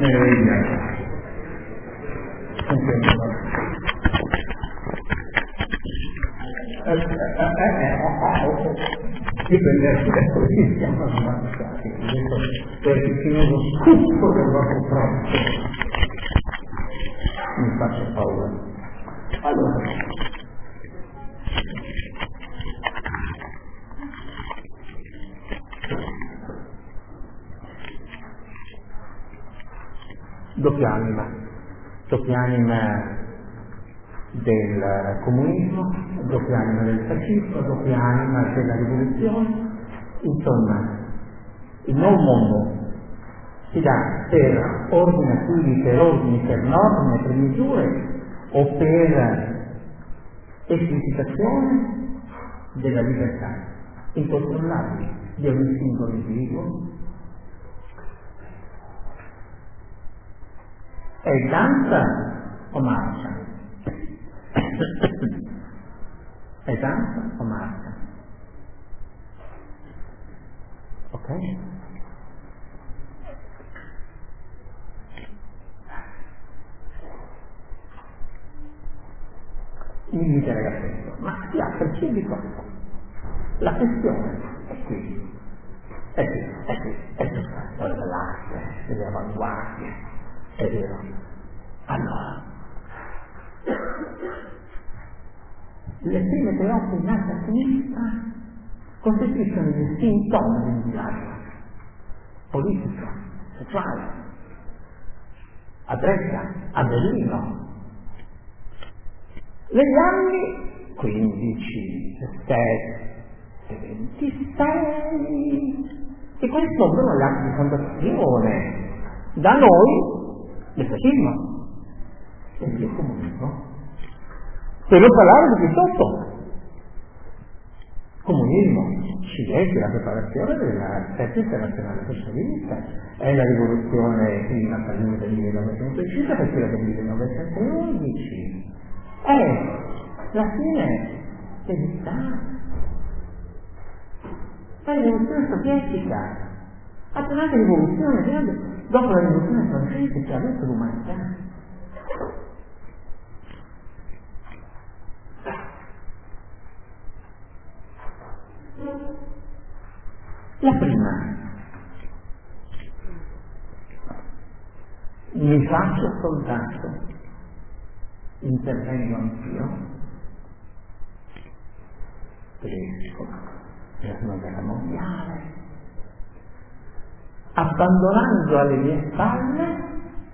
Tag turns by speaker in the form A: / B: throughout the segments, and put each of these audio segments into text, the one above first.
A: Così siamo avanzati perché sono lo scopo del vostro pronto mi faccio paura. Allora doppia anima del comunismo, doppia anima del fascismo, doppia anima della rivoluzione. Insomma, il nuovo mondo si dà per ordine attivi, per ordini, per norme, per misure o per esplicitazione della libertà incontrollabile di ogni singolo individuo. È danza o marcia? È danza o marcia? Ok? Mi inviterei a questo, ma si apre il subito. La questione è qui. È tutta la storia dell'arte, delle avanguardie, è vero. Allora, le prime tre opere nate a sinistra costituiscono il sintomo di un viaggio politico, sociale, a Dresda, a Berlino. Negli anni 15, 17, 26, e corrispondono agli atti di fondazione da noi del fascismo e del comunismo. Per non parlare di più sotto, comunismo, cinese, la preparazione della festa internazionale socialista, è la rivoluzione prima del 1905 per quella del 1911, è la fine dell'Italia, è la rivoluzione sovietica, ha tornato rivoluzione dopo la rivoluzione francese che ha avuto l'umanità. La prima, mi faccio soldato, intervengo anch'io, tedesco, per la Seconda Guerra Mondiale, abbandonando alle mie spalle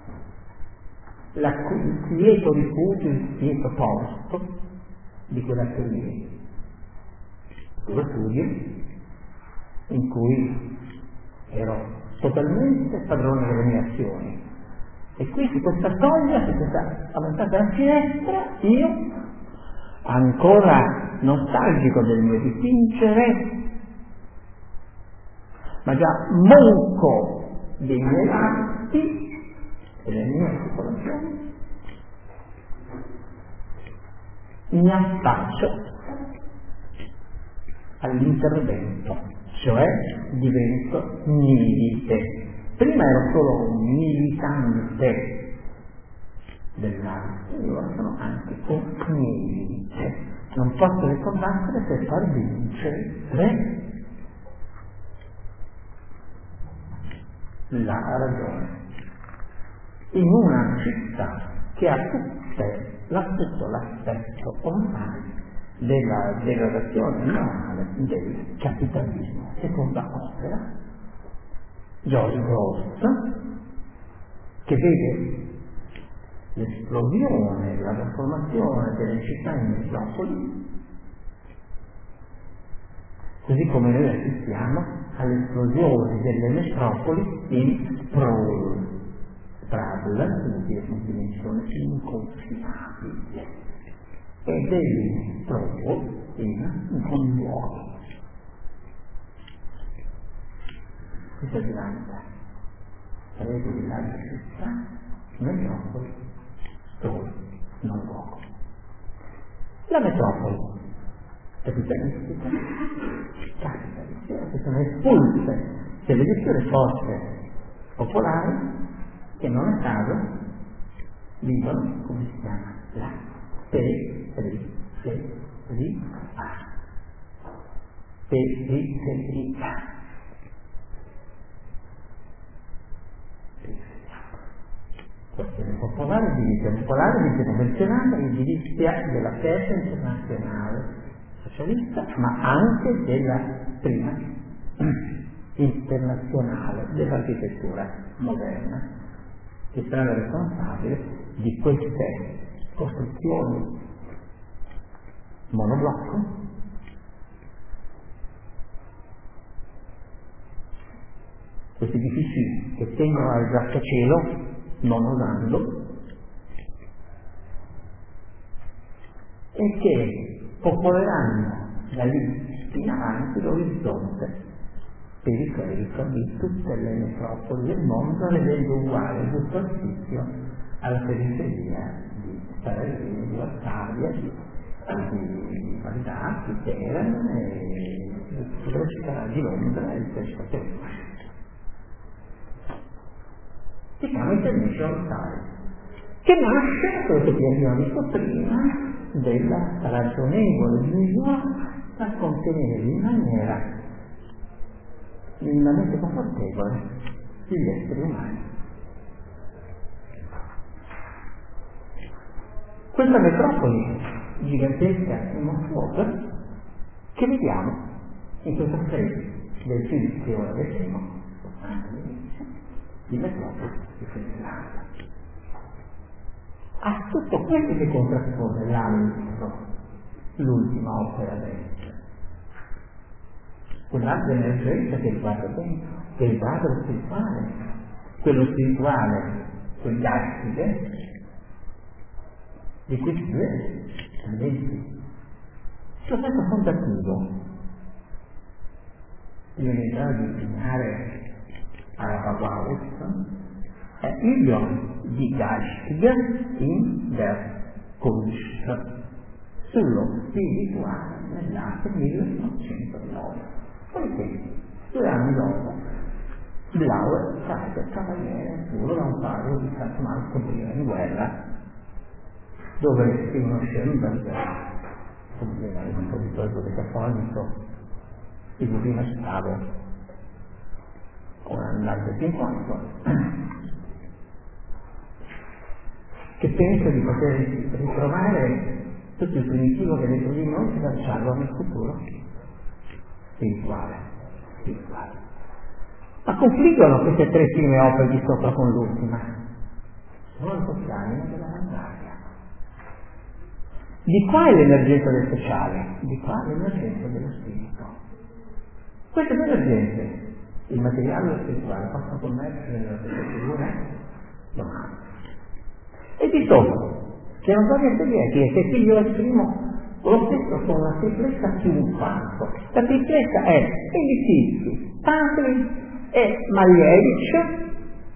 A: il quieto rifugio, il quieto posto di quell'atelier, quello studio in cui ero totalmente padrone delle mie azioni. E qui su questa soglia, su questa avanzata della finestra, io, ancora nostalgico del mio dipingere, ma già monco dei miei atti e delle mie articolazioni, mi affaccio all'intervento, cioè divento milite. Prima ero solo un militante dell'arte, ora sono anche un milite. Non posso che combattere per far vincere la ragione. In una città che ha tutto l'aspetto ormai della degradazione normale del capitalismo. Seconda opera, George Gross, che vede l'esplosione, la trasformazione delle città in metropoli, così come noi assistiamo all'esplosione delle metropoli in sprawl, vuol dire una dimensione inconfinabile, e degli sprawl in conluoghi. Questa dinamica sarebbe di larga città, metropoli, sprawl, non luogo. La metropoli capitalistica, che sono espulse delle lezioni forze popolari che non a caso vivono, come si chiama, la periferia. Questione popolare, divisione popolare, divisione convenzionale, edilizia della terza internazionale socialista, ma anche della prima internazionale dell'architettura moderna, che sarà responsabile di queste costruzioni monoblocco, questi edifici che tengono al grattacielo non usando e che popoleranno da lì in avanti l'orizzonte periferico di tutte le metropoli del mondo, rendendo uguale il giusto spazio alla periferia di Salerno, di Varsavia, di Baghdad, di Teheran e tutte le città di Londra e tutte le città di Washington. Si chiama International Times, che nasce, quello che abbiamo visto prima, della ragionevole misura a contenere in maniera minimamente confortevole gli esseri umani. Questa metropoli gigantesca e mostruosa che vediamo in questa serie del film che ora vedremo, di metropoli di Finlandia. A tutto quello che contrappone l'altro, l'ultima opera destra, quell'altra emergenza che riguarda dentro, che riguarda lo spirituale, quello spirituale, quel gaspide, di questi due tendenze. L'aspetto fondativo di un'idea di insegnare alla Bauhaus è il di Geistige in der Kunst sullo spirituale nell'arte 1909. Poiché 2 anni dopo Blauer parte cavaliere puro da un padre di San Marco prima in guerra, dove si conosce un compositore cattolico di cui prima stavo con l'arte sinfonico, che pensa di poter ritrovare tutto il primitivo che dentro di noi e lasciarlo nel futuro spirituale. Ma confliggono queste 3 prime opere di sopra con l'ultima? Sono il sociale dell'avanguardia. Di qua è l'emergenza del sociale, di qua l'emergenza dello spirito. Queste 2 emergenze, il materiale e lo spirituale, possono commerciare nella stessa figura domani. E di sopra, che non so niente di è che qui io esprimo lo stesso con la triplezza più un quanto. La triplezza è Elitischi, Padri e Malevich,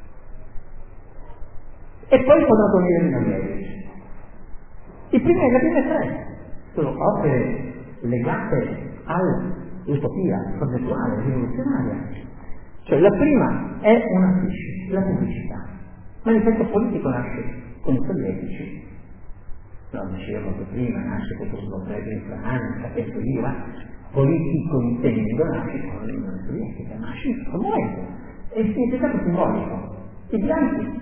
A: e poi potrà unire Malevich. Le prime 3 sono opere legate all'utopia progettuale, rivoluzionaria. Cioè la prima è una la pubblicità, ma l'effetto politico nasce con i sovietici, lo dicevo anche prima, nasce con il blocco in Francia e così va, politico intendo, nasce con l'Unione Sovietica, nasce in questo momento, e il significato simbolico. I bianchi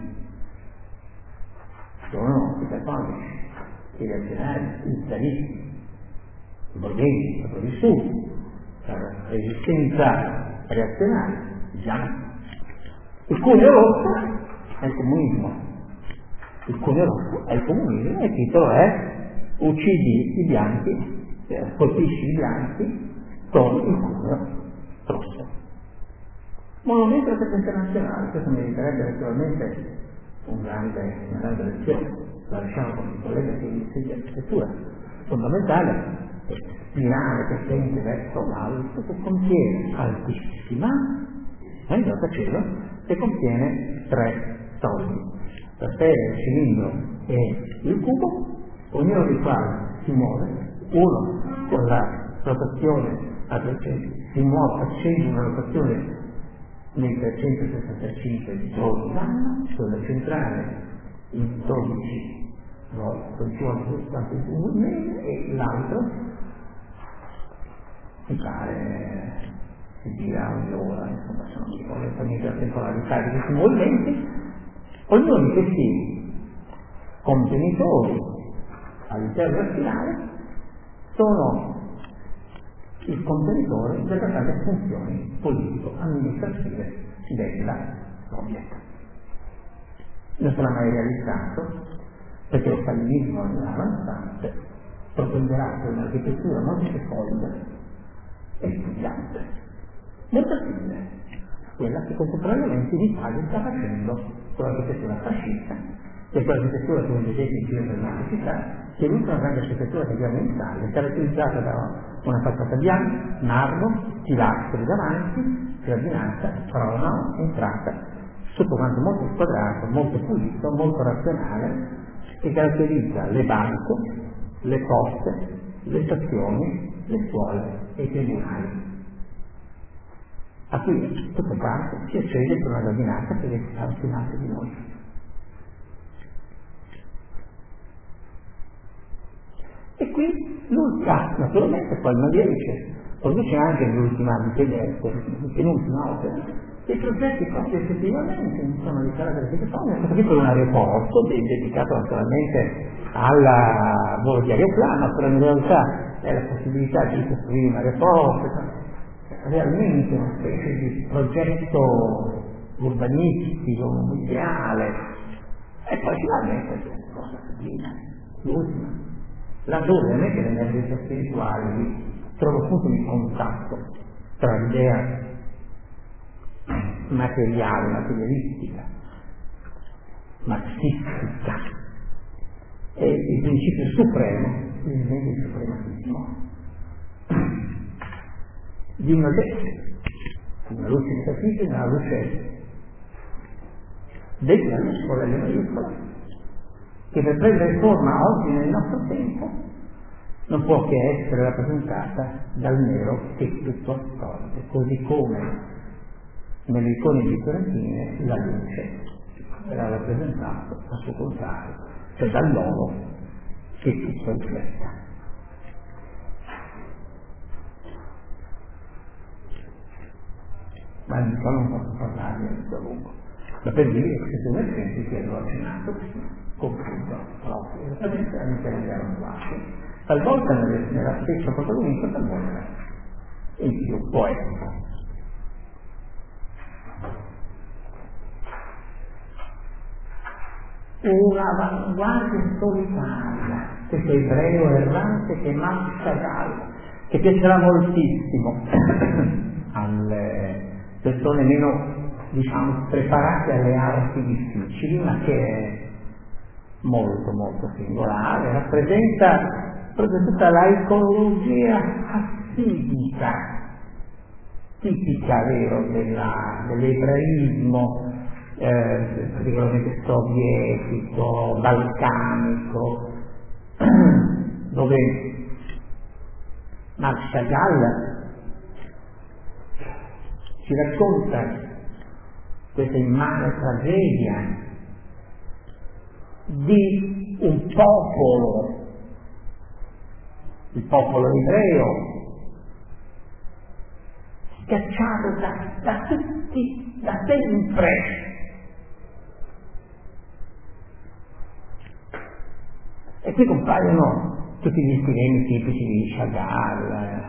A: sono i cattolici, i reazionari, i stalisti, i borghesi, i sopravvissuti, la resistenza reazionaria, bianchi. Il cuneo rosso è il comunismo. Il cuneo rosso è il comunismo e il titolo è uccidi i bianchi, colpisci i bianchi con il cuneo rosso. Monumento alla internazionale, questo meriterebbe naturalmente una grande lezione, la lasciamo con il collega che insegna architettura, fondamentale, spirale che tende verso l'alto, che contiene altissima, il grattacielo, che contiene 3 soldi. La sfera, il cilindro e il cubo, ognuno dei quali si muove, uno con la rotazione a 300, si muove, accende una rotazione nei 365 giorni l'anno, quello centrale in 12 volte un mese, e l'altro mi pare si gira un'ora, insomma, sono esattamente la temporalità di questi movimenti, ognuno di questi contenitori all'interno del finale sono il contenitore delle tante funzioni politico-amministrative della Soviet. Non sarà mai realizzato perché lo stalinismo è avanzante, propenderà per un'architettura molto solida e studiante, molto simile a quella che contemporaneamente l'Italia sta facendo con l'architettura fascista, che è quell'architettura che vedete in giro per la città, che è l'ultima grande architettura che abbiamo in Italia, caratterizzata da una facciata bianca, marmo, pilastri davanti, giardinata, prona, entrata, tutto quanto molto squadrato, molto pulito, molto razionale, che caratterizza le banche, le poste, le stazioni, le scuole e i tribunali. A cui tutto quanto si accede per una ordinanza che è stata finanza di noi. E qui l'ultima, naturalmente poi Malevich produce anche l'ultima penultima opera, i progetti proprio effettivamente non sono di carattere architettonico, perché per un aeroporto dedicato naturalmente alla volo di aeroplano, però in realtà è la possibilità di costruire un aeroporto, realmente una specie di progetto urbanistico, mondiale, e poi finalmente questa cosa sublime, l'ultima, laddove ovviamente l'energia spirituale trova un punto di contatto tra l'idea materiale, materialistica, marxistica e il principio supremo, il suprematismo di una luce metafisica, una luce della luce maiuscola, che per prendere forma oggi nel nostro tempo non può che essere rappresentata dal nero che tutto assorbe, così come nelle icone bizantine la luce era rappresentata al suo contrario, cioè dall'oro che tutto rifletta. Ma non posso parlarne a lungo, ma per dire che questi emergenti che hanno accennato concludo proprio esattamente all'interno della linguaggio, talvolta nella stessa protagonista, talvolta in più poetico. Un'avanguardia solitaria, questo ebreo errante che Marx che piacerà moltissimo alle persone meno, diciamo, preparate alle arti difficili, ma che è molto molto singolare, rappresenta proprio tutta la ecologia assidica, tipica, vero, dell'ebraismo, particolarmente sovietico, balcanico, dove Marc Chagall ci racconta questa immane tragedia di un popolo, il popolo ebreo, schiacciato da tutti, da sempre. E qui compaiono tutti gli stilemi tipici di Chagall,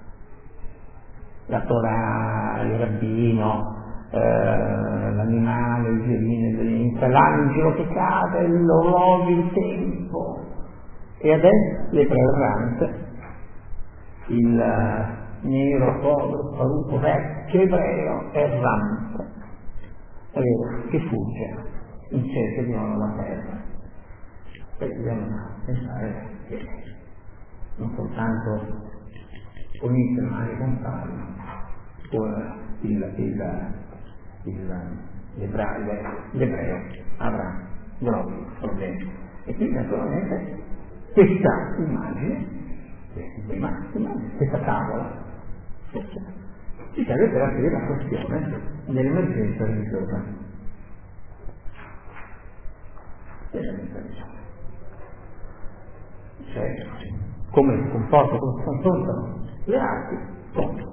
A: la Torah, il rabbino, l'animale, il violino, l'angelo che cade, l'orologio, il tempo, e adesso l'ebreo errante, il nero, povero, sparuto, vecchio ebreo errante, è vero, che fugge in cerca di una nuova terra. E dobbiamo pensare che non soltanto unirsi le mani con l'ebreo avrà grossi problemi. E quindi naturalmente questa immagine, questa tavola, ci serve per aprire la questione dell'emergenza religiosa. Cioè, come si comporta, come si confrontano le arti con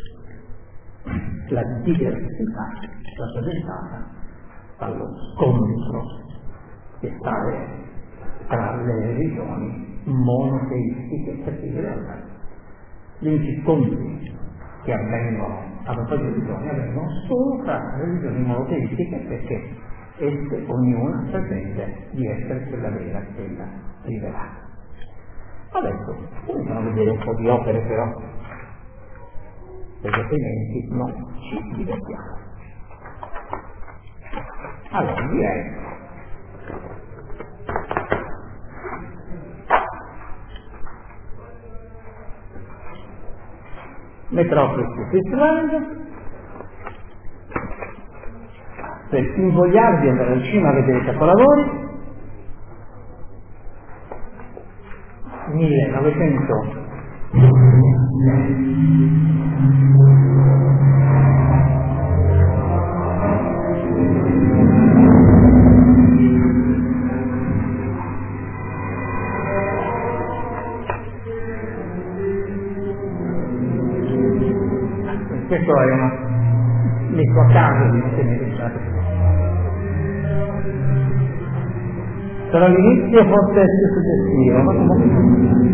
A: la diversità rappresentata dallo scontro che sta tra le religioni monoteistiche, perché in realtà gli unici scontri che avvengono a proposito di religioni avvengono solo tra religioni monoteistiche, perché esse ognuna pretende di essere quella vera, quella rivelata. Adesso cominciamo a vedere un po' di opere però, perché altrimenti non ci divertiamo. Allora, direi Metropolis Island, per invogliarvi ad andare al cinema a vedere i capolavori. 1900 questo è una messo a caso di tenere, però all'inizio forse è più suggestivo, ma comunque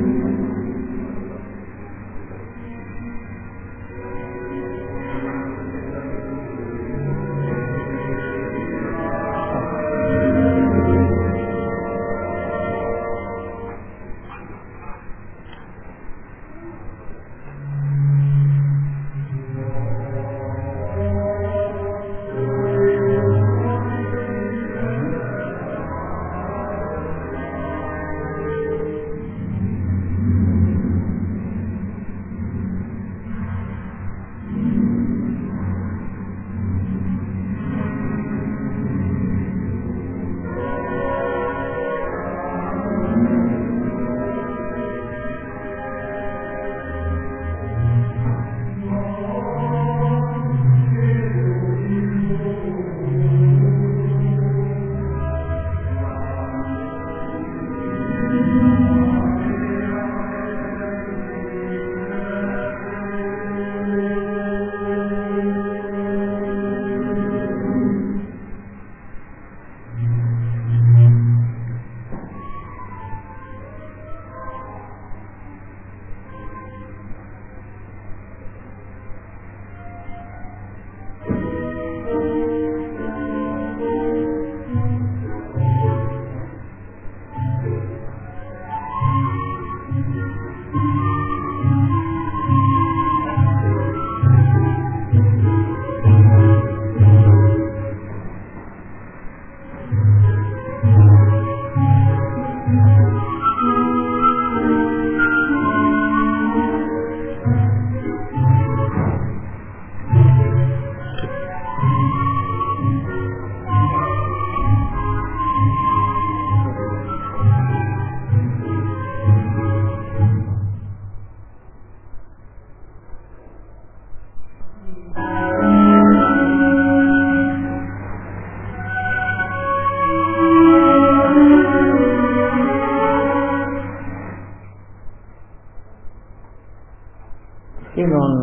A: io non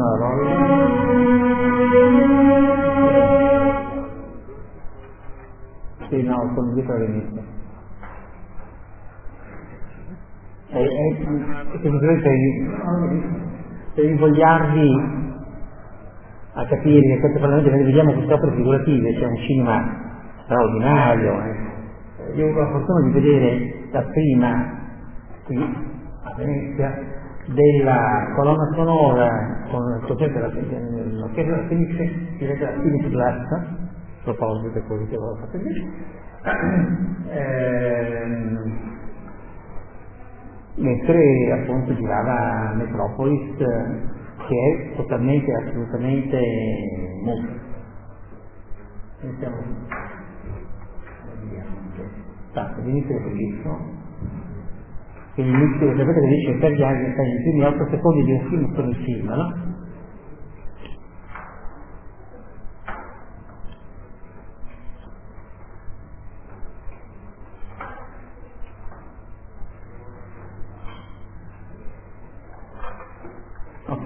A: sì, no, sono dietro all'inizio. Per invogliarvi a capire che queste parlamente noi vediamo queste opere figurative, c'è un cinema straordinario. Io ho avuto la fortuna di vedere la prima qui a Venezia della colonna sonora con il concerto l'orchestra della Fenice, diretta da Philip Glass, a proposito di quello che avevo fatto lì, mentre appunto girava Metropolis, che è totalmente, assolutamente muto. Iniziamo. L'inizio è bellissimo. E l'inizio sapete che dice per gli primi 8 secondi di un film sono il film, no? Ok?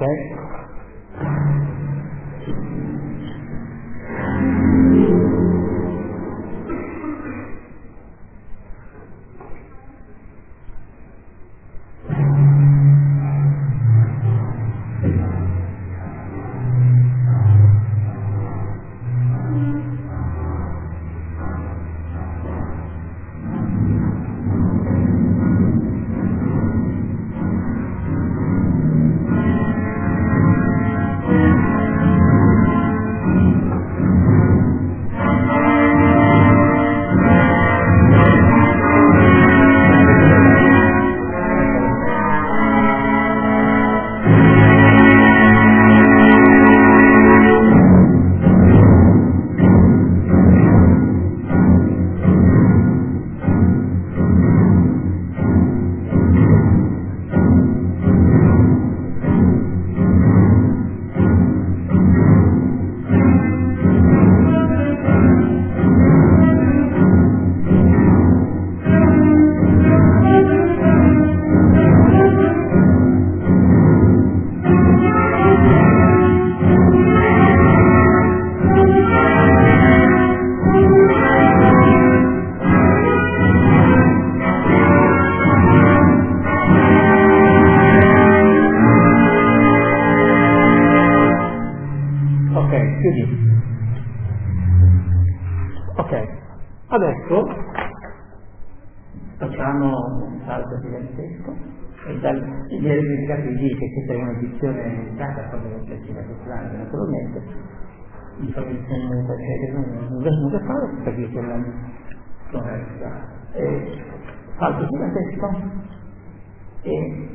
A: Adesso facciamo un salto gigantesco e gli ereditati dice che c'è un'edizione limitata a quello che si naturale, naturalmente di formazione che non è fare perché c'è la corretta. Salto gigantesco e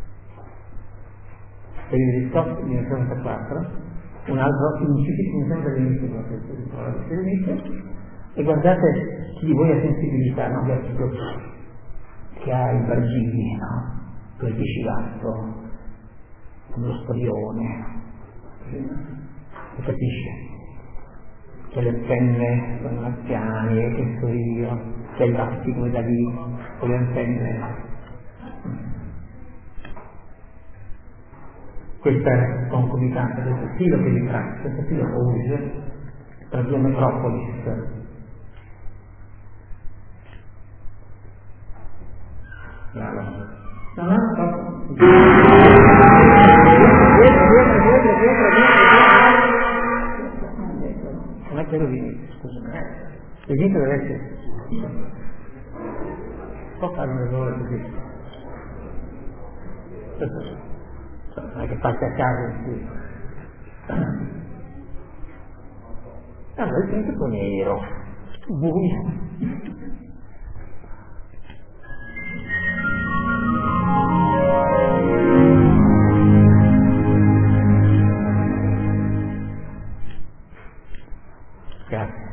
A: per il riscotto di 34, un altro incipito dell'inizio. E guardate chi di voi ha sensibilità, no? Che ha i bargini, no? Quel piscivatto, lo storione, e capisce che le penne sono anziani, e che so io, che il lastico da lì, con le penne. Questa concomitanza, questo stile che vi tratta, questo stile Auge, per due Metropolis. Bravo. Non è che lo vedi, scusami. Il dito deve essere. Può fare un errore così. Non è che parte a caso così. Allora il dito è un po' nero, buio. Grazie.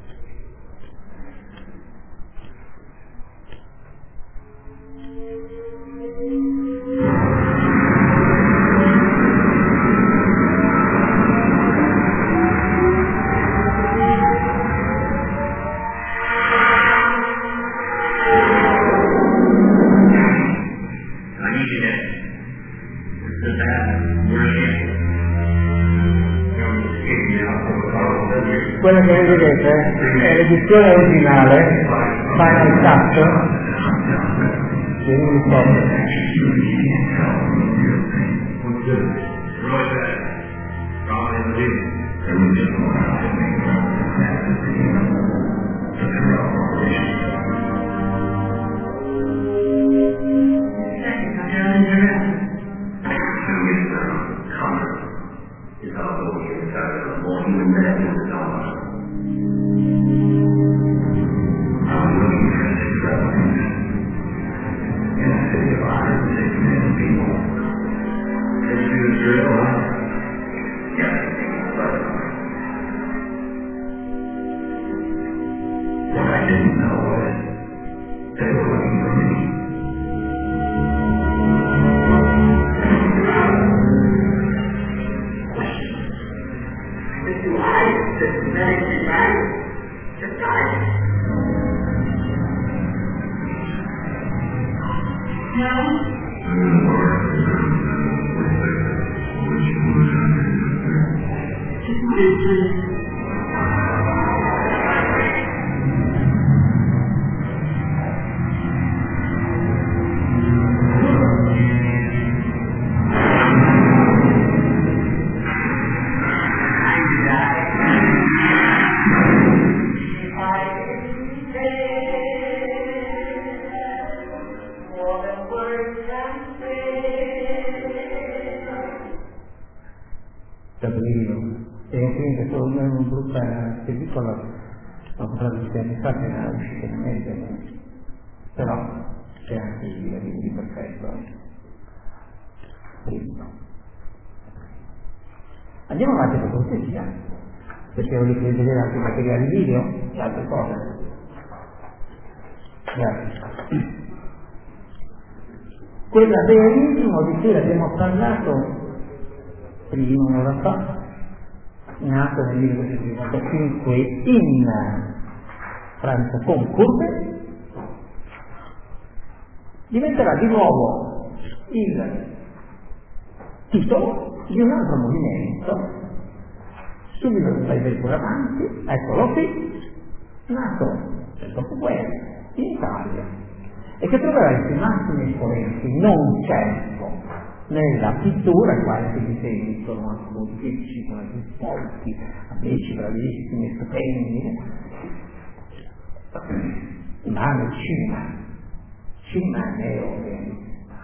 A: Quello che vedete è l'edizione originale, Final Cut, di Unicode. Ho comprato di anni fa che era uscita in America, però c'è anche il perfetto. Andiamo avanti per cortesia, perché volete vedere altri materiali video e altre cose. Grazie. Quella realismo di cui abbiamo parlato prima un'ora fa, nato nel 1955 in Francia con Courbet, diventerà di nuovo il titolo di un altro movimento, subito dai pure avanti, eccolo qui, nato nel dopoguerra in Italia, e che troverà i suoi massimi esponenti non certo nella pittura, quale si disegni sono anche molteplici, sono più folti, amici bravissimi, stupendi, ma nel cinema neorealista,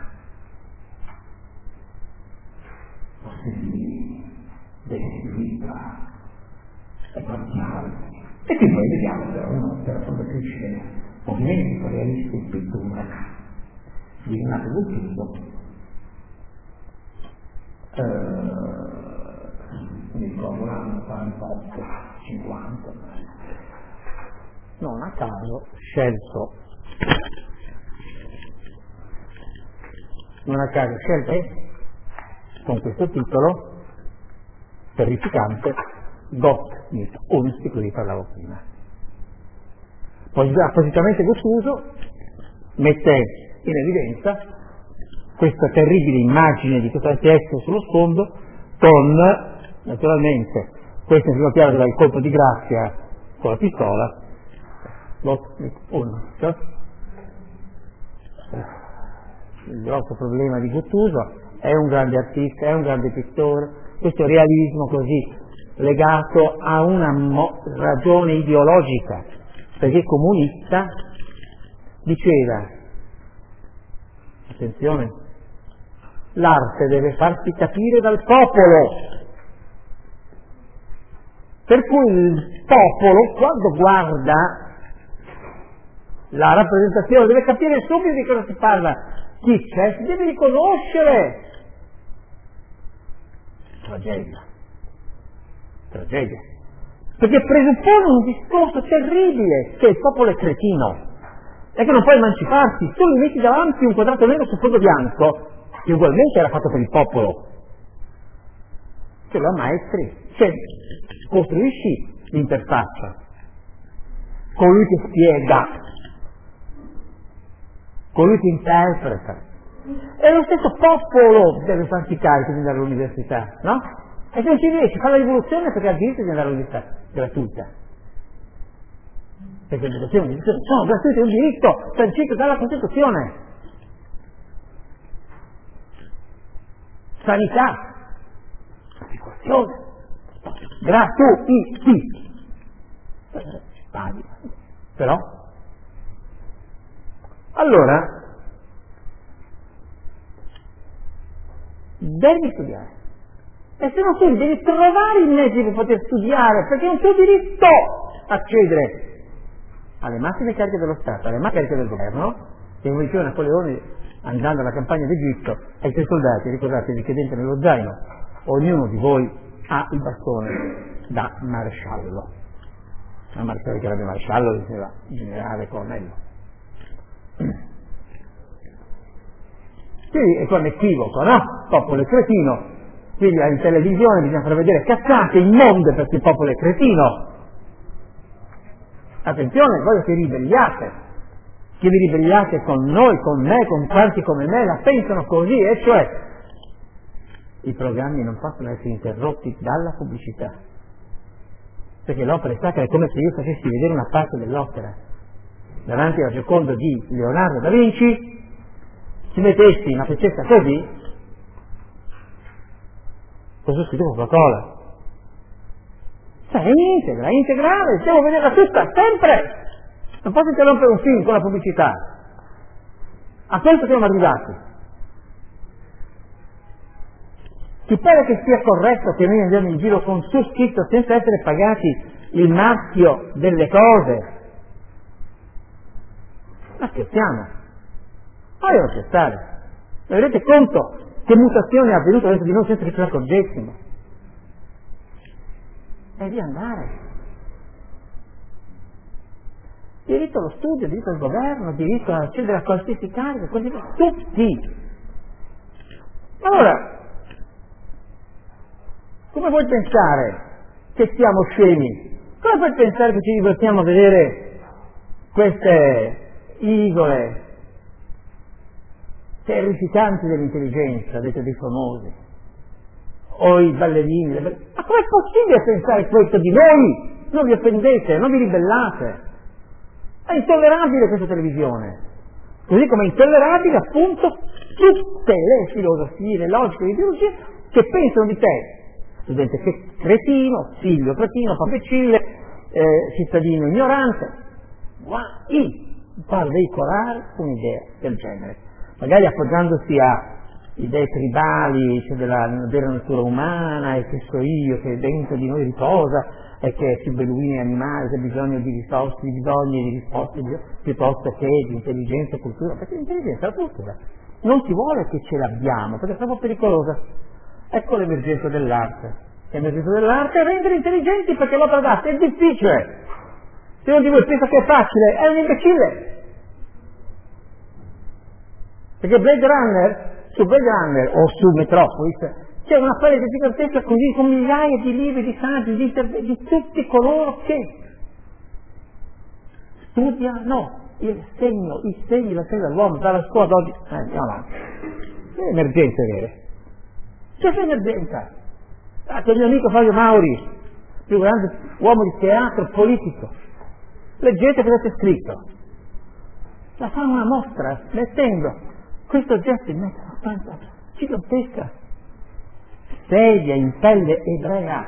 A: possibili, descritta e parziale. E qui poi vediamo però un'opera fondatrice del movimento realista in pittura di Renato Guttuso. Mi ricordo l'anno 48, 50, non a caso scelto con questo titolo terrificante Gott mit uns, di cui vi parlavo prima. Poi appositamente Guttuso mette in evidenza questa terribile immagine di questo testo sullo sfondo, con naturalmente questo in primo piano dal colpo di grazia con la pistola, il grosso problema di Guttuso, è un grande artista, è un grande pittore, questo realismo così legato a una ragione ideologica, perché comunista diceva, attenzione, l'arte deve farsi capire dal popolo, per cui il popolo quando guarda la rappresentazione deve capire subito di cosa si parla, chi c'è, si deve riconoscere. Tragedia, perché presuppone un discorso terribile, che il popolo è cretino e che non può emanciparsi. Tu gli metti davanti un quadrato nero su fondo bianco che ugualmente era fatto per il popolo, ce lo ammaestri, cioè costruisci l'interfaccia, colui che spiega, colui che interpreta, e lo stesso popolo deve farsi carico di andare all'università, no? E se non ci riesci, fa la rivoluzione perché ha il diritto di andare all'università gratuita, perché l'educazione sono gratuite, è un diritto sancito dalla Costituzione. Sanità, assicurazione, gratuiti, però allora devi studiare, e se non studi devi trovare i mezzi per poter studiare, perché è un tuo diritto accedere alle massime cariche dello Stato, alle massime cariche del governo, che come diceva Napoleone andando alla campagna d'Egitto, ai suoi soldati, ricordatevi che dentro nello zaino ognuno di voi ha il bastone da maresciallo, la maresciallo che era il maresciallo diceva generale colonnello. Quindi è come equivoco, no? Il popolo è cretino, quindi in televisione bisogna far vedere cazzate immonde perché il popolo è cretino. Attenzione, voi che vi ribelliate con noi, con me, con quanti come me la pensano così, e cioè i programmi non possono essere interrotti dalla pubblicità, perché l'opera è sacra, è come se io facessi vedere una parte dell'opera davanti alla Gioconda di Leonardo da Vinci, ci mettessi una pezzetta così, cosa scritto Coca-Cola? Cioè è integrale, devo vederla tutta, sempre! Non posso interrompere un film con la pubblicità. A questo siamo arrivati. Ti pare che sia corretto che noi andiamo in giro con su scritto senza essere pagati il marchio delle cose? Ma scherziamo? Ma devo scherzare. Vi rendete conto che mutazione è avvenuta dentro di noi senza che ce ne accorgessimo? E di andare. Diritto allo studio, diritto al governo, diritto a accedere a qualsiasi carica, tutti. Allora, come vuoi pensare che siamo scemi? Come puoi pensare che ci divertiamo a vedere queste isole terrificanti dell'intelligenza, dette dei famosi, o i ballerini? Ma com'è possibile pensare questo di noi? Non vi offendete, non vi ribellate. È intollerabile questa televisione, così come è intollerabile appunto tutte le filosofie, le logiche, le ideologie che pensano di te. Studente cretino, figlio cretino, papecille, cittadino ignorante, per veicolare un'idea del genere, magari appoggiandosi a idee tribali, cioè della vera natura umana, e che so io, che dentro di noi riposa, e che più beduini e animali, che ha bisogno di risorse, di bisogni, di risposte, piuttosto che di intelligenza e cultura, perché l'intelligenza e la cultura non si vuole che ce l'abbiamo, perché è troppo pericolosa. Ecco l'emergenza dell'arte. L'emergenza dell'arte è rendere intelligenti, perché l'opera d'arte è difficile. Se uno di voi pensa che è facile, è un imbecille. Perché Blade Runner, su Blade Runner o su Metropolis, c'è una parete gigantesca così, con migliaia di libri, di saggi, di tutti coloro che studiano i segni della sede dell'uomo, dalla scuola d'oggi. Andiamo avanti. Che emergenze vere? C'è emergenza. C'è il mio amico Fabio Mauri, più grande uomo di teatro politico. Leggete cosa c'è scritto. La fa una mostra mettendo questo oggetto in mezzo a una stanza gigantesca. Sedia in pelle ebrea.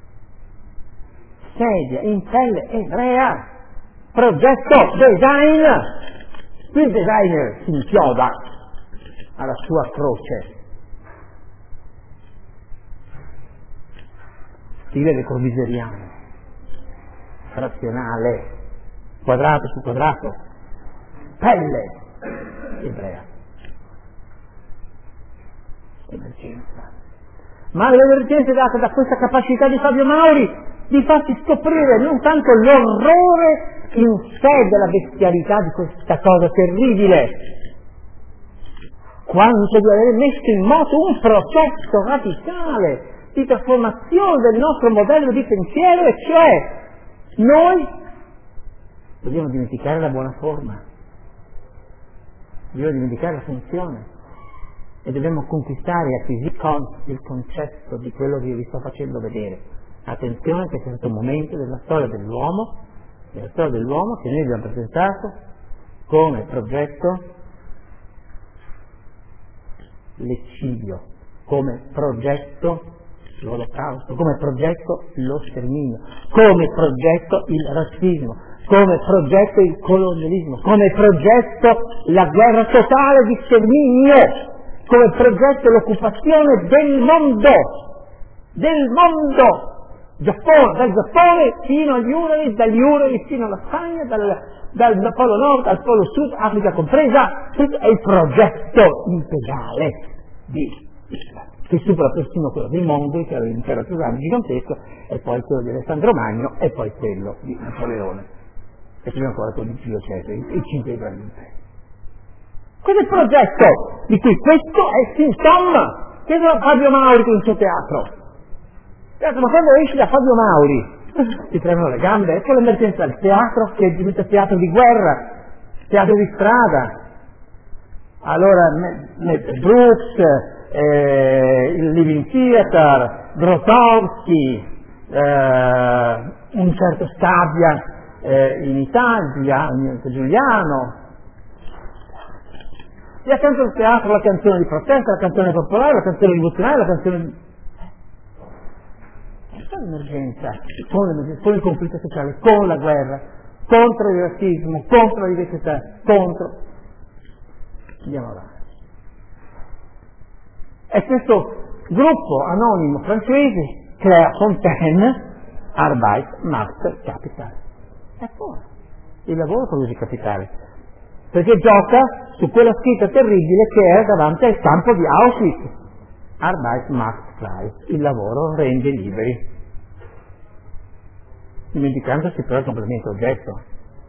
A: Sedia in pelle ebrea. Progetto design. Il designer si inchioda alla sua croce. Stile Le Corbuseriano, frazionale, quadrato su quadrato, pelle ebrea. Emergenza. Ma l'emergenza è data da questa capacità di Fabio Mauri di farci scoprire non tanto l'orrore in sé della bestialità di questa cosa terribile, quanto di aver messo in moto un processo radicale di trasformazione del nostro modello di pensiero, e cioè noi dobbiamo dimenticare la buona forma, dobbiamo dimenticare la funzione e dobbiamo conquistare e acquisire il concetto di quello che io vi sto facendo vedere. Attenzione, che c'è stato un momento della storia dell'uomo che noi abbiamo presentato come progetto l'eccidio, come progetto l'olocausto, come progetto lo sterminio, come progetto il razzismo, come progetto il colonialismo, come progetto la guerra totale di sterminio, come progetto l'occupazione del mondo, dal Giappone fino agli Urali, dagli Urali fino alla Spagna, dal Polo Nord al Polo Sud, Africa compresa. Questo è il progetto integrale di Hitler, che supera persino quello del mondo, che era l'impero Tusano gigantesco, e poi quello di Alessandro Magno, e poi quello di Napoleone, e prima ancora quello di Pio Cesare, i 5 grandi imperi. Questo è il progetto di cui questo è sintomma, che è Fabio Mauri con il suo teatro. Ma quando esci da Fabio Mauri ti tremano le gambe. Ecco l'emergenza del teatro, che diventa teatro di guerra, teatro di strada. Allora Brooks, il Living Theatre, Grotowski, un certo Stabia in Italia, Giuliano, e accanto al teatro la canzone di protesta, la canzone popolare, la canzone rivoluzionaria, la canzone di... C'è l'emergenza, con il conflitto sociale, con la guerra, contro il razzismo, contro la diversità, contro... Andiamo avanti. E questo gruppo anonimo francese crea Fontaine, Arbeit macht Kapital. E poi il lavoro produce capitale, perché gioca su quella scritta terribile che era davanti al campo di Auschwitz. Arbeit macht frei, il lavoro rende liberi, dimenticandosi però il complemento oggetto.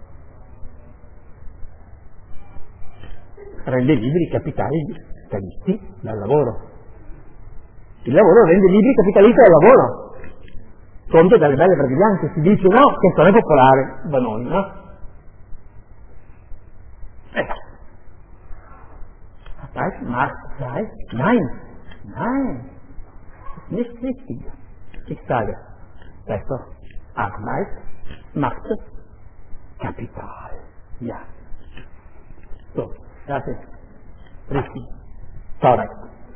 A: Rende liberi i capitalisti dal lavoro. Il lavoro rende liberi i capitalisti dal lavoro. Conte dalle belle brasiliane si dice no, che sono popolare, Vanoni, no? Arbeit macht frei? Nein, nicht richtig. Ich sage, besser, Arbeit macht Kapital. Ja. So, das ist richtig. Correct.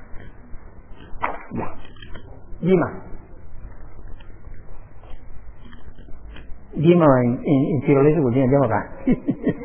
A: Ja. Dima in tirolese vuol dire andiamo avanti.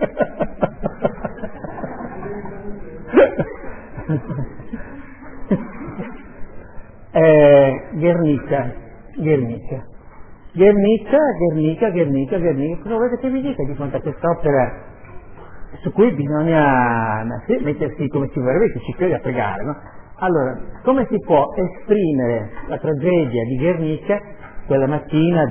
A: Guernica, cosa volete che vi dica di fronte a quest'opera su cui bisogna mettersi come ci vorrebbe, che ci crede a pregare, no? Allora, come si può esprimere la tragedia di Guernica quella mattina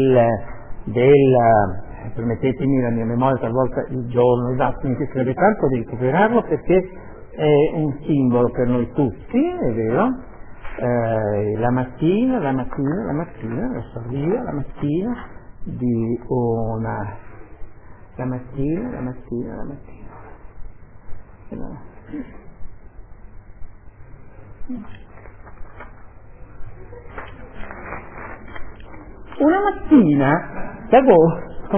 A: permettetemi la mia memoria talvolta il giorno esatto, mi piacerebbe tanto di recuperarlo perché è un simbolo per noi tutti, è vero? La mattina, adesso arriva la mattina di una... La mattina. Una mattina d'agosto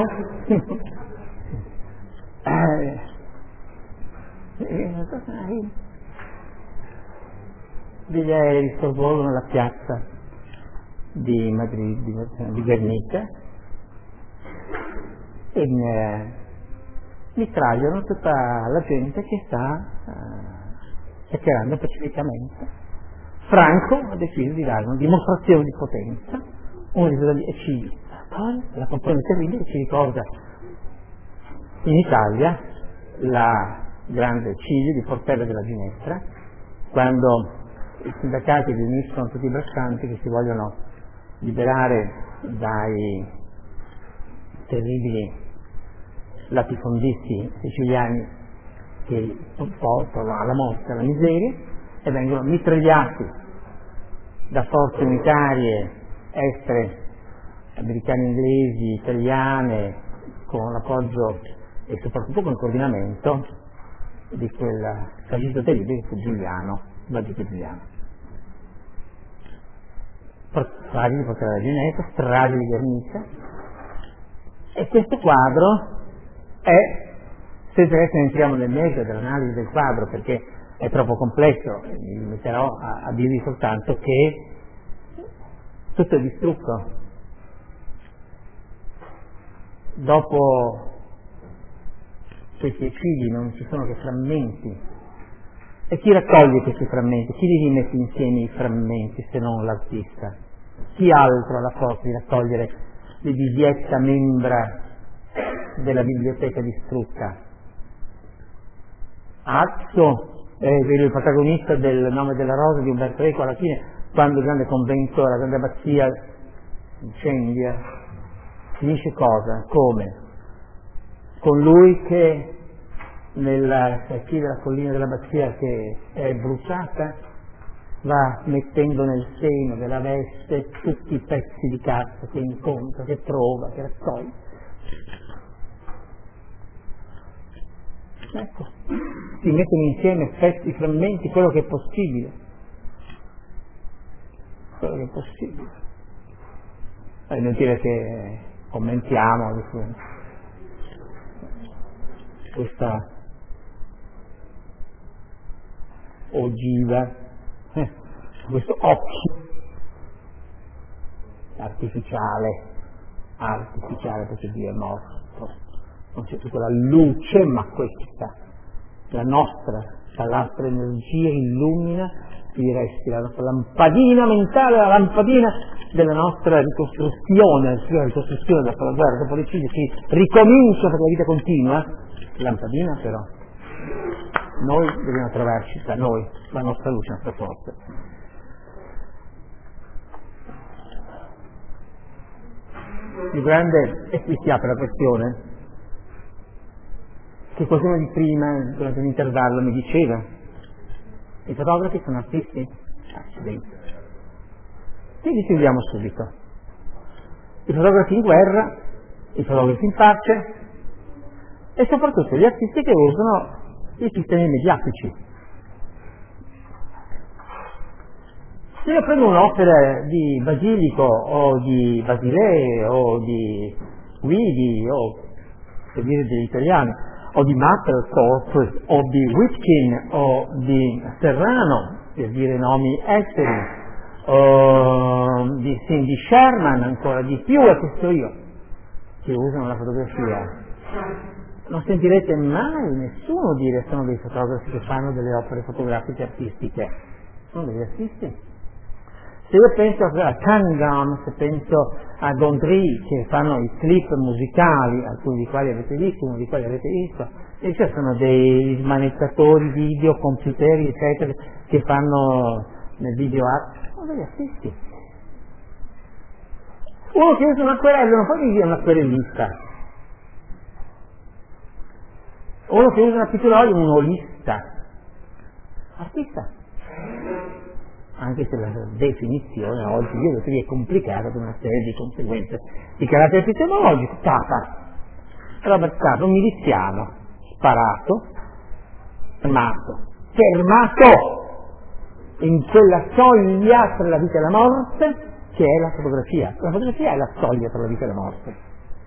A: degli aerei sorvolano la piazza di Madrid, di Guernica, e mitragliano tutta la gente che sta chiacchierando pacificamente. Franco ha deciso di dare una dimostrazione di potenza, e la compagnia terribile ci ricorda in Italia la grande Ciglia di Portella della Ginestra, quando i sindacati riuniscono tutti i braccianti che si vogliono liberare dai terribili latifondisti siciliani che portano alla morte, alla miseria, e vengono mitragliati da forze unitarie estere, americane, inglesi, italiane, con l'appoggio e soprattutto con il coordinamento di quel fascista terribile che fu Giuliano, Valdito Giuliano. Stragi di Portella della Ginestra, stragi di Guernica, e questo quadro è, senza che entriamo nel merito dell'analisi del quadro perché è troppo complesso, mi limiterò a dirvi soltanto che tutto è distrutto. Dopo questi eccidi non ci sono che frammenti. E chi raccoglie questi frammenti? Chi li rimette insieme i frammenti se non l'artista? Chi altro ha la forza di raccogliere le visietta membra della biblioteca distrutta? Azzo è il protagonista del Nome della Rosa di Umberto Eco, alla fine, quando il grande convento, la grande abbazia incendia, finisce cosa? Come? Con lui che nella scia della collina dell'abbazia che è bruciata va mettendo nel seno della veste tutti i pezzi di carta che incontra, che trova, che raccoglie. Ecco, si mettono insieme pezzi, frammenti, quello che è possibile. È inutile che commentiamo questa ogiva, questo occhio artificiale perché Dio è morto, non c'è più quella luce, ma questa, la nostra energia illumina i resti, la nostra lampadina mentale, la lampadina della nostra ricostruzione, la ricostruzione dopo la guerra, dopo l'eccidio, si ricomincia perché la vita continua, lampadina però. Noi dobbiamo trovarci da noi, la nostra luce, la nostra forza. Più grande, e qui si apre la questione, che qualcuno di prima, durante l'intervallo, mi diceva: i fotografi sono artisti? Accidenti. Li distinguiamo subito. I fotografi in guerra, i fotografi in pace e soprattutto gli artisti che usano i sistemi mediatici. Se io prendo un'opera di Basilico o di Basilea o di Guidi o per dire degli italiani o di Mapplethorpe o di Whitkin o di Serrano, per dire nomi esteri, o di Cindy Sherman, ancora di più, e questo io, che usano la fotografia. Non sentirete mai nessuno dire che sono dei fotografi che fanno delle opere fotografiche artistiche. Sono degli artisti. Se io penso a Cunningham, se penso a Gondry, che fanno i clip musicali, alcuni di quali avete visto, uno di quali avete visto, e cioè sono dei smanettatori video, computeri, eccetera, che fanno nel video art, sono degli artisti. Uno che usa un acquerello non può dire un acquerellista. Uno che usa una pittura olio è un olista. Artista. Anche se la definizione oggi io è complicata per una serie di conseguenze di carattere epistemologico. Capa, Robert Capa, un miliziano, sparato, fermato in quella soglia tra la vita e la morte che è la fotografia. La fotografia è la soglia tra la vita e la morte.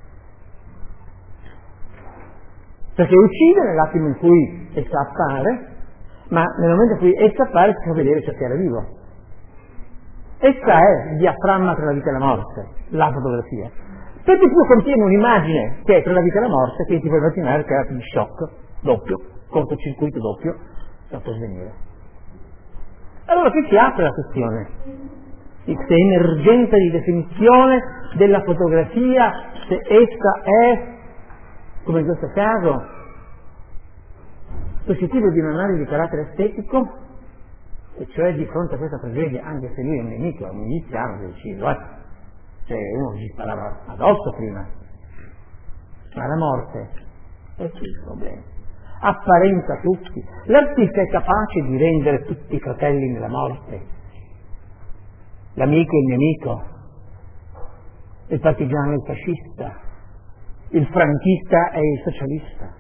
A: Perché uccide nell'attimo in cui essa appare, ma nel momento in cui essa appare si fa vedere ciò che era vivo. Essa è il diaframma tra la vita e la morte, la fotografia. Per di più contiene un'immagine che è tra la vita e la morte, che ti puoi immaginare creati di shock doppio, cortocircuito doppio, da può svenire. Allora qui si apre la questione. Questa emergenza di definizione della fotografia, se essa è, come in questo caso, suscettibile di un'analisi di carattere estetico, e cioè di fronte a questa tragedia, anche se lui è un nemico, è un miliziano, che ucciso, cioè uno gli sparava addosso prima, ma la morte è qui il problema, apparenza tutti, l'artista è capace di rendere tutti i fratelli nella morte, l'amico e il nemico, il partigiano e il fascista, il franchista e il socialista.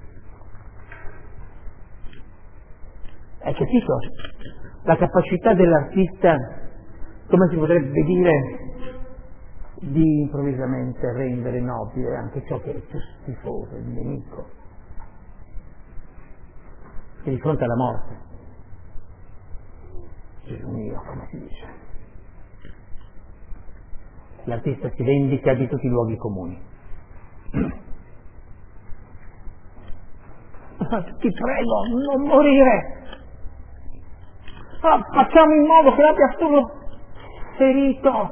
A: Hai capito? La capacità dell'artista, come si potrebbe dire, di improvvisamente rendere nobile anche ciò che è più schifoso, il nemico, che di fronte alla morte, Gesù mio, come si dice, l'artista si vendica di tutti i luoghi comuni. Ti prego, non morire! Facciamo in modo che l'abbia solo ferito.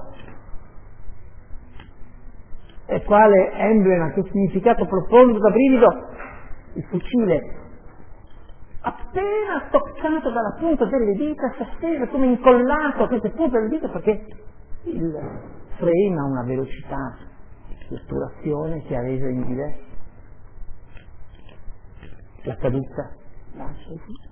A: E quale emblema, che significato profondo da brivido, il fucile appena toccato dalla punta delle dita, si attesa come incollato a queste punte delle dita, perché il freno ha una velocità di otturazione che ha reso inutile la caduta, lascia il fucile.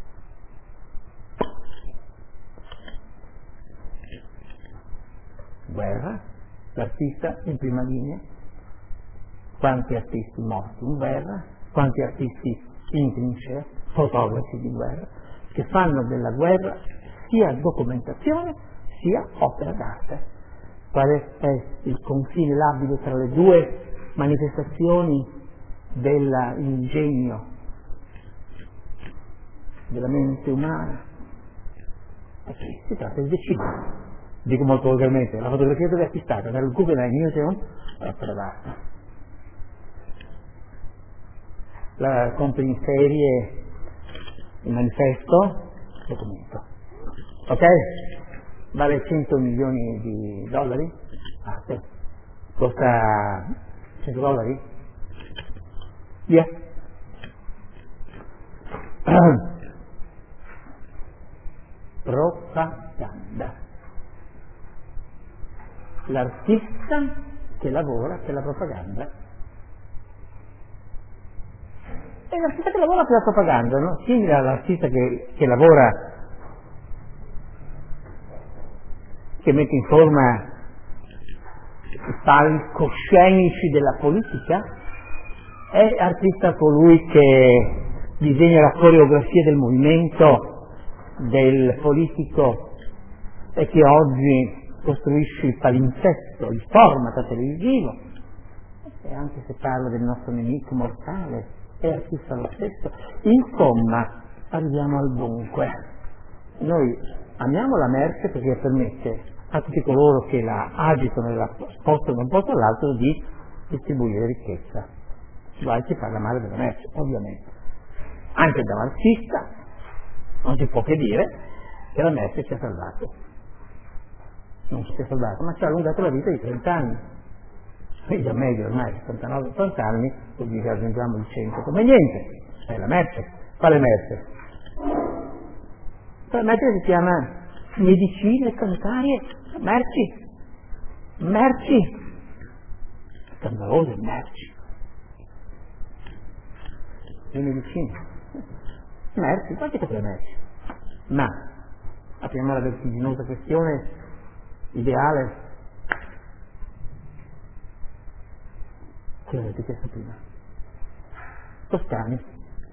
A: Guerra, l'artista in prima linea, quanti artisti morti in guerra, quanti artisti in trincea, fotografi di guerra, che fanno della guerra sia documentazione sia opera d'arte. quale è il confine labile tra le due manifestazioni dell'ingegno, della mente umana. E qui si tratta di decidere. Dico molto volgarmente, la fotografia dove è acquistata? Dal Guggenheim Museum opera d'arte. La compri in serie, il manifesto, documento. Ok? Vale 100 milioni di dollari? Ah, sì. Costa 100 dollari? Via. Propaganda. L'artista che lavora per la propaganda. E l'artista che lavora per la propaganda, no? Simile all'artista che lavora, che mette in forma i palcoscenici della politica, è artista colui che disegna la coreografia del movimento del politico e che oggi costruisce il palinsesto, il format televisivo, e anche se parla del nostro nemico mortale è artista lo stesso. Insomma, arriviamo al dunque. Noi amiamo la merce perché permette a tutti coloro che la agitano e la spostano da un posto all'altro di distribuire ricchezza. Guai si parla male della merce, ovviamente. Anche da marxista non si può che dire che la merce ci ha salvato. Non ci ha salvato, ma ci ha allungato la vita di 30 anni. Quindi a meglio ormai 79-80 anni, quindi che aggiungiamo il 100 come niente. È la merce. Quale merce? La merce si chiama medicine sanitarie, merci. Merci. Scandalose merci. Le medicine. Merci, quante cose merci? Ma apriamo la vertiginosa questione ideale. Che avete chiesto prima? Toscani.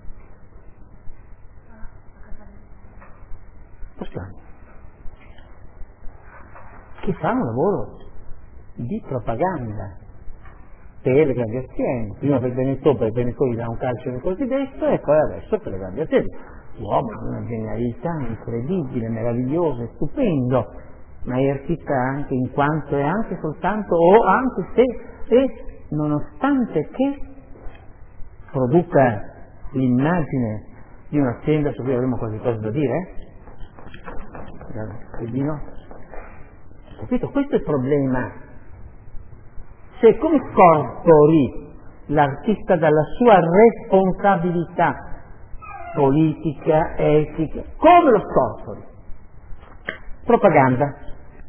A: Che fa un lavoro di propaganda per le grandi aziende, prima per Berlusconi dà un calcio nel cosiddetto e poi adesso per le grandi aziende. Uomo di una genialità incredibile, meravigliosa, stupendo, ma è artista anche in quanto è anche soltanto, o anche se è, nonostante che produca l'immagine di un'azienda su cui avremo qualche cosa da dire, capito? Questo è il problema. Se come scorpori l'artista dalla sua responsabilità politica, etica, come lo scorpori? Propaganda.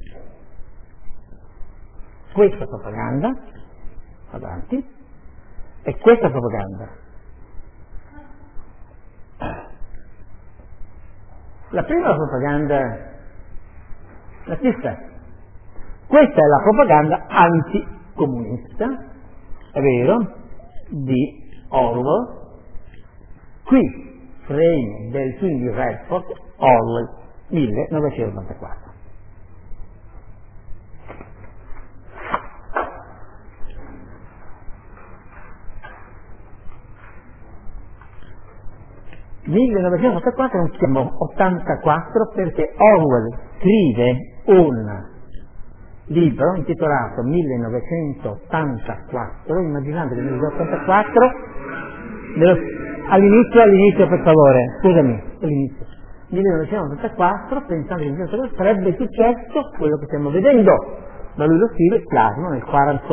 A: Questa propaganda, avanti, e questa propaganda. La prima propaganda nazista, questa è la propaganda anticomunista, è vero, di Orwell. Qui, frame del film di Redford, Orwell, 1984. non siamo 84 perché Orwell scrive un libro intitolato 1984, immaginate che nel 1984 all'inizio per favore, scusami, all'inizio 1984, pensando che nel 1984 sarebbe successo quello che stiamo vedendo, ma lui lo scrive Plasmo nel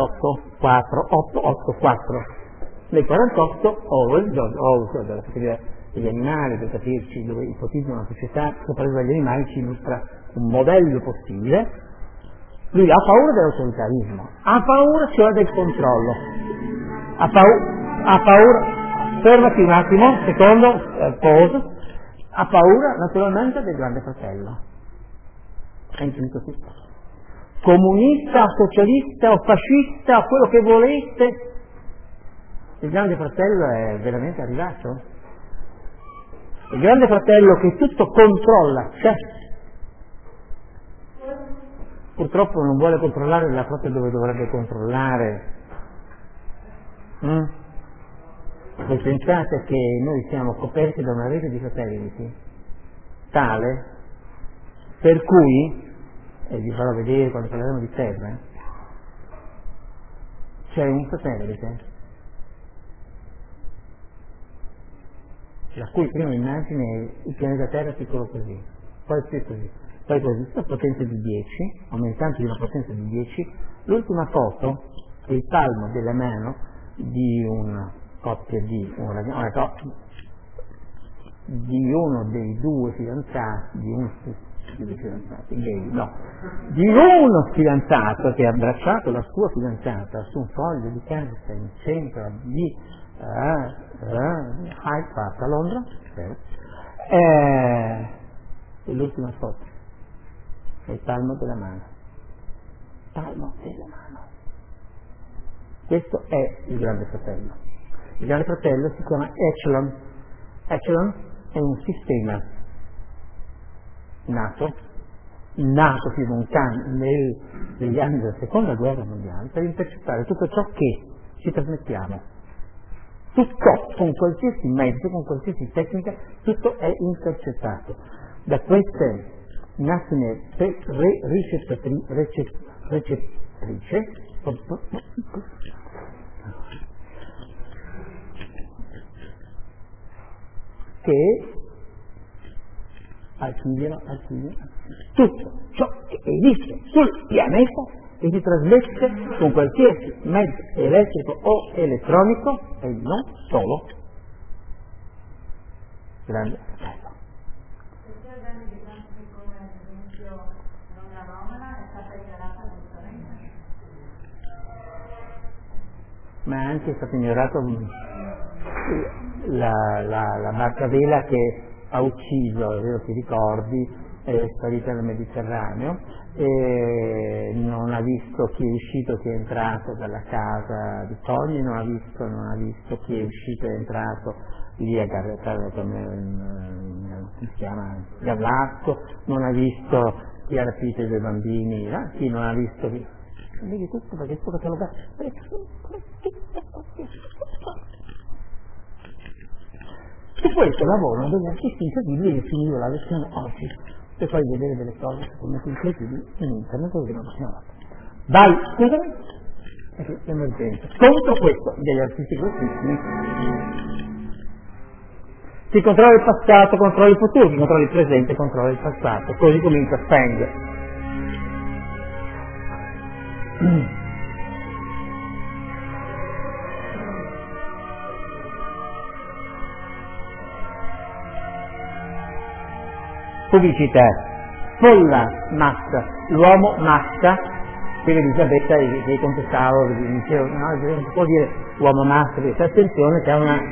A: 48, nel 48 Orwell, della categoria degli animali, per capirci, dove ipotizza una società sopravviva dagli animali, ci illustra un modello possibile. Lui ha paura dell'autoritarismo, ha paura cioè del controllo, ha paura, fermati un attimo, secondo, cosa, ha paura naturalmente del grande fratello. È infinito tutto. Comunista, socialista o fascista o quello che volete, il grande fratello è veramente arrivato. Il grande fratello che tutto controlla c'è. purtroppo non vuole controllare la propria dove dovrebbe controllare. Voi pensate che noi siamo coperti da una rete di satelliti tale per cui, e vi farò vedere quando parleremo di terra, c'è un satellite la cui prima immagine è il pianeta Terra piccolo così, poi più così, poi così, una potenza di 10, aumentando di una potenza di 10, l'ultima foto è il palmo della mano di una coppia di uno dei due fidanzati, di uno fidanzato che ha abbracciato la sua fidanzata su un foglio di carta in centro di Hyde Park a Londra, e l'ultima foto è il palmo della mano. Questo è il Grande Fratello. Il Grande Fratello si chiama Echelon. Echelon è un sistema nato negli anni della seconda guerra mondiale per intercettare tutto ciò che ci trasmettiamo. Tutto, con qualsiasi mezzo, con qualsiasi tecnica, tutto è intercettato. Da queste macchine recettrice che archiviano tutto ciò che esiste sul pianeta e si trasmette con qualsiasi mezzo elettrico o elettronico e non solo. Grande Fratello. Ma anche è stato ignorato la barca vela che ha ucciso, è vero, ti ricordi, è sparita nel Mediterraneo e non ha visto chi è uscito, chi è entrato dalla casa di Togli, non ha visto chi è uscito e entrato lì a Gavlasco, non ha visto chi ha rapito i due bambini, chi non ha visto chi. Vedi tutto perché è stato catalogato. Su questo lavorano degli artisti incredibili che finito la lezione oggi per poi vedere delle cose come incredibili in internet dove non possiamo fare. Vai, scusami, emergenza. Contro questo degli artisti grossissimi si controlla il passato, controlla il futuro, si controlla il presente, controlla il passato. Così comincia Speng. Pubblicità, folla, massa, l'uomo massa, qui Elisabetta che contestavo, dicevo, no, non si può dire uomo massa, perché attenzione che ha una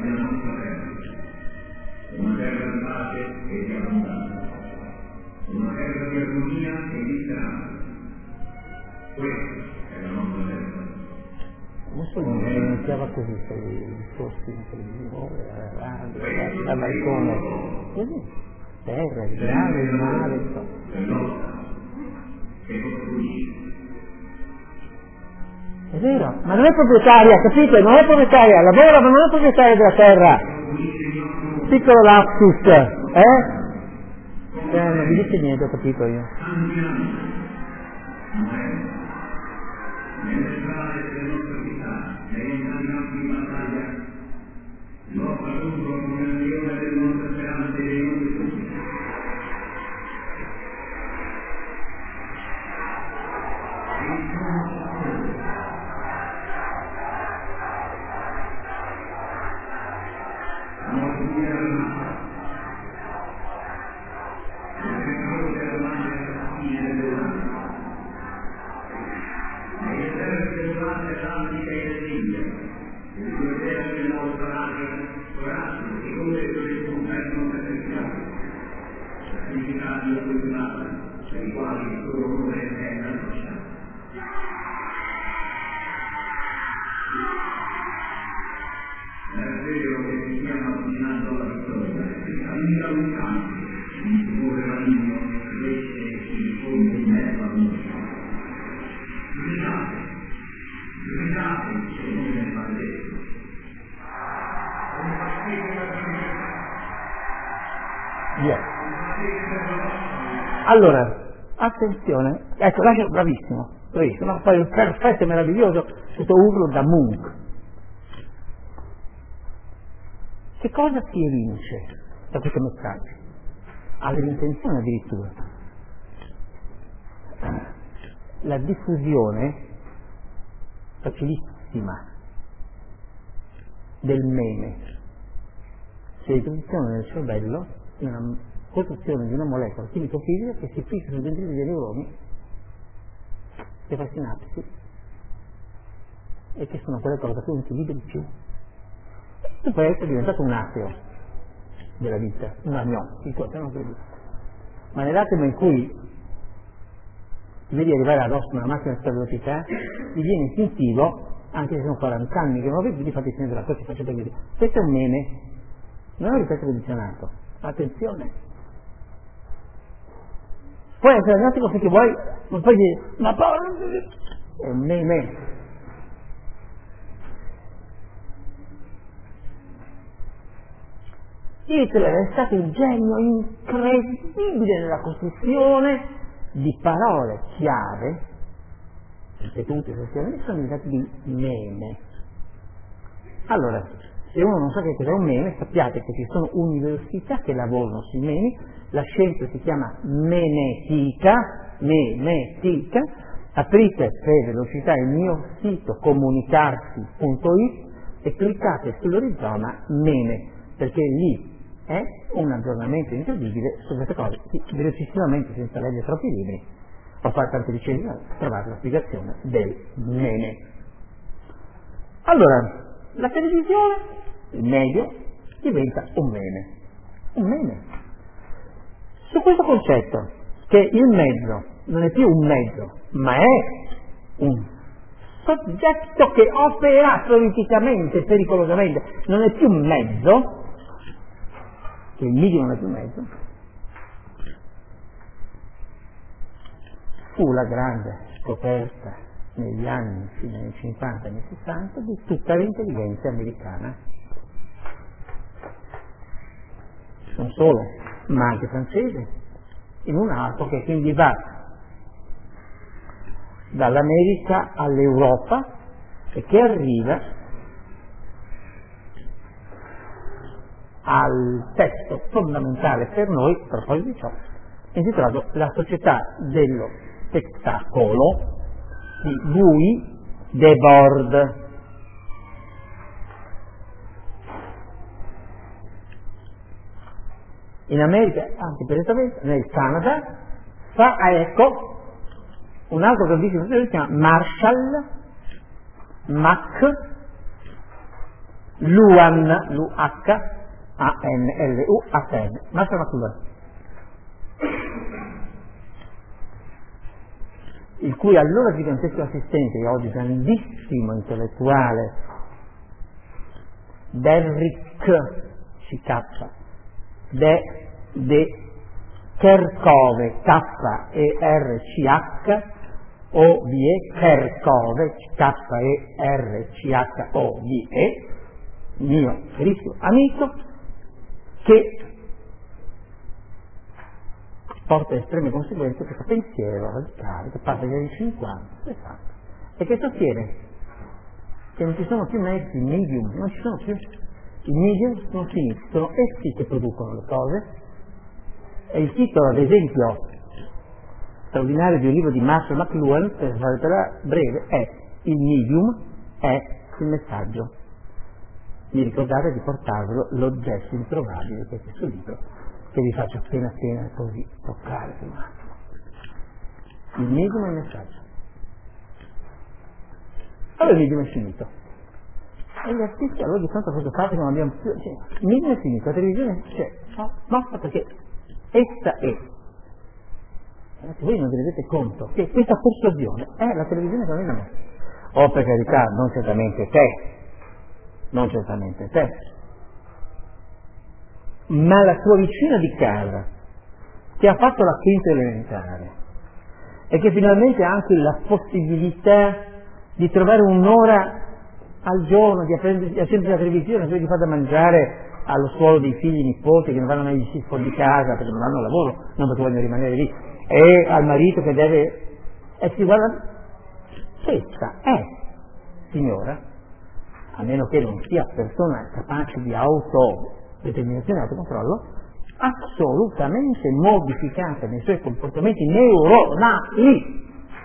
A: terra di pace e di abbondanza, una terra di armonia e di speranza. Questa è la nostra terra. Mussolini iniziava così per i discorsi in televisione, dal balcone, così. Terra, il grave, il male, è vero, ma non è proprietaria, capite? Non è proprietaria, lavora ma non è proprietaria della terra. Piccolo lapsus, non vi dite niente, ho capito io. Nelle strade delle nostre città, nei campi di battaglia, lotta contro come il leone delle nostre speranze e dei nostri sogni. Via. Allora, attenzione, ecco, bravissimo, ma poi un perfetto e meraviglioso, questo urlo da Munch. Che cosa si evince da questo messaggio? Ha dell'intenzione addirittura. La diffusione facilissima del meme si riposiziona nel cervello in una costruzione di una molecola chimico-fisica che si fissa sui dendriti dei neuroni che fa sinapsi e che sono quelle cose che non si vede di più. Tu puoi essere diventato un ateo della vita, un agnostico, ma nell'attimo in cui ti vedi arrivare addosso una macchina di velocità, ti viene istintivo, anche se sono 40 anni che non lo vedi, ti fate segno della cosa, ti faccio per dire. Questo è un meme, non è un ripeto condizionato. Attenzione. Puoi essere agnostico finché vuoi, non puoi dire, ma poi è un meme. Hitler è stato un genio incredibile nella costruzione di parole chiave, ripetute essenzialmente, sono diventate di meme. Allora, se uno non sa che cos'è un meme, sappiate che ci sono università che lavorano sui meme, la scienza si chiama memetica, aprite per velocità il mio sito comunicarsi.it e cliccate sull'orizzona meme, perché lì è un aggiornamento incredibile su queste cose, velocissimamente, senza leggere troppi libri o fare tante ricerche, trovate la spiegazione del meme. Allora, la televisione, il medio, diventa un meme. Su questo concetto, che il mezzo non è più un mezzo, ma è un soggetto che opera politicamente, pericolosamente, non è più un mezzo, che il medio non è più mezzo, fu la grande scoperta negli anni, fino agli 50 e anni 60, di tutta l'intelligenza americana. Non solo, ma anche francese, in un arco che quindi va dall'America all'Europa e che arriva al testo fondamentale per noi, a proposito di ciò, intitolato La società dello spettacolo di Guy Debord. In America, anche precisamente nel Canada, ecco un altro grandissimo che si chiama Marshall McLuhan, L-U-H-N, Marshall McLuhan, il cui allora gigantesco assistente e oggi grandissimo intellettuale, Derrick C.K. De Kerchove, K-E-R-C-H-O-V-E, Kerchove, K-E-R-C-H-O-V-E, mio carissimo amico, che porta estreme conseguenze questo pensiero radicale che parte dagli anni 50, 60, e che sostiene che non ci sono più mezzi, medium, non ci sono più. I medium sono finiti, sono essi che producono le cose, e il titolo, ad esempio, straordinario di un libro di Marshall McLuhan, per fare breve, è Il medium è il messaggio. Mi ricordate di portarvelo l'oggetto introvabile che è questo libro, che vi faccio appena così toccare un attimo. Il medium è il messaggio. Allora il medium è finito. E gli artisti allora di fronte a questo fatto che non abbiamo più, il medium è finito, la televisione c'è, basta, perché essa è. Voi non vi rendete conto che questa persuasione è la televisione che noi abbiamo. Oh, per carità, non certamente te, ma la tua vicina di casa che ha fatto la quinta elementare e che finalmente ha anche la possibilità di trovare un'ora al giorno, di accendere la televisione, poi di far da mangiare allo suolo dei figli nipoti che non vanno mai fuori di casa perché non hanno lavoro, non perché vogliono rimanere lì, e al marito che deve... E si guarda, questa è, signora, a meno che non sia persona capace di autodeterminazione e autocontrollo, assolutamente modificata nei suoi comportamenti neuronali.